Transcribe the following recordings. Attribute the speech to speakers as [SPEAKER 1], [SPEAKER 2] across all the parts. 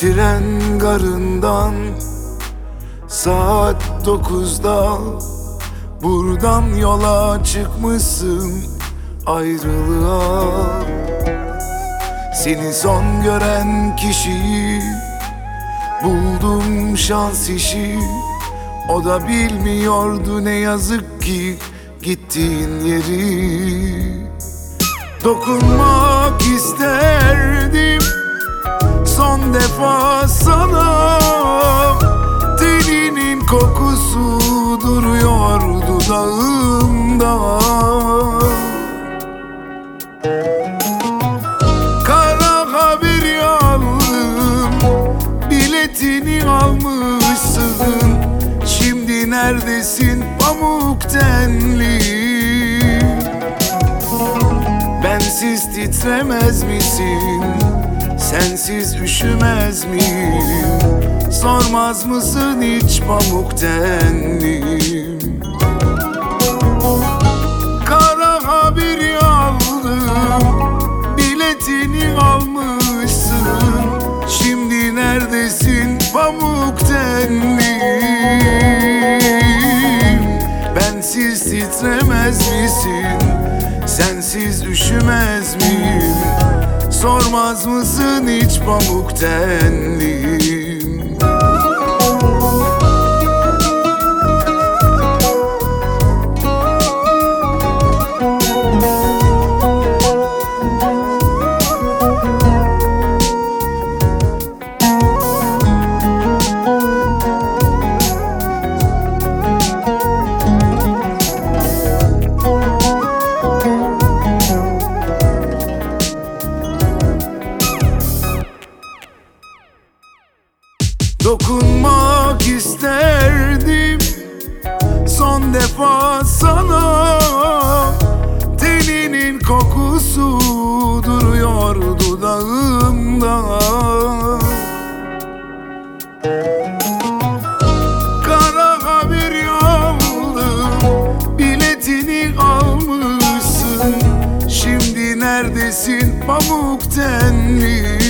[SPEAKER 1] Tren garından saat 9'da buradan yola çıkmışsın ayrılığa. Seni son gören kişiyi buldum, şans işi. O da bilmiyordu ne yazık ki gittiğin yeri. Dokunmak isterdim son defa sana. Teninin kokusu duruyor dudağımda. Kara haber aldım, biletini almışsın. Şimdi neredesin pamuk tenli? Bensiz titremez misin? Sensiz üşümez miyim? Sormaz mısın hiç pamuk tenlim? Kara haber aldım, biletini almışsın. Şimdi neredesin pamuk tenlim? Bensiz titremez misin? Sensiz üşümez miyim? Sormaz mısın hiç pamuk tenlim? Dokunmak isterdim son defa sana. Teninin kokusu duruyor dudağımda. Kara haber aldım, biletini almışsın. Şimdi neredesin pamuk tenli?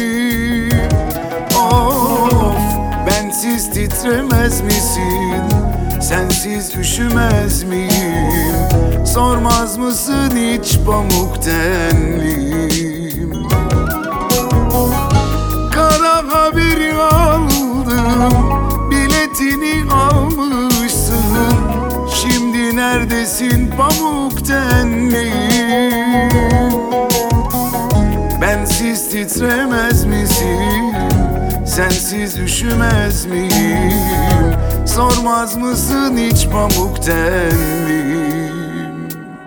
[SPEAKER 1] Bensiz titremez misin? Sensiz üşümez miyim? Sormaz mısın hiç pamuk tenlim? Kara haber aldım, biletini almışsın. Şimdi neredesin pamuk tenlim? Bensiz titremez misin? Sensiz üşümez miyim? Sormaz mısın hiç pamuk tenlim?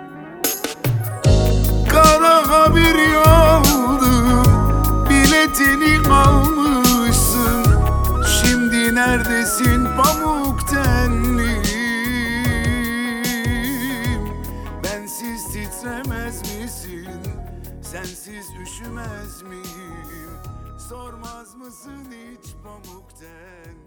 [SPEAKER 1] Kara haber aldım, biletini almışsın. Şimdi neredesin pamuk tenlim? Bensiz titremez misin? Sensiz üşümez miyim? Sormaz mısın hiç pamuk tenli?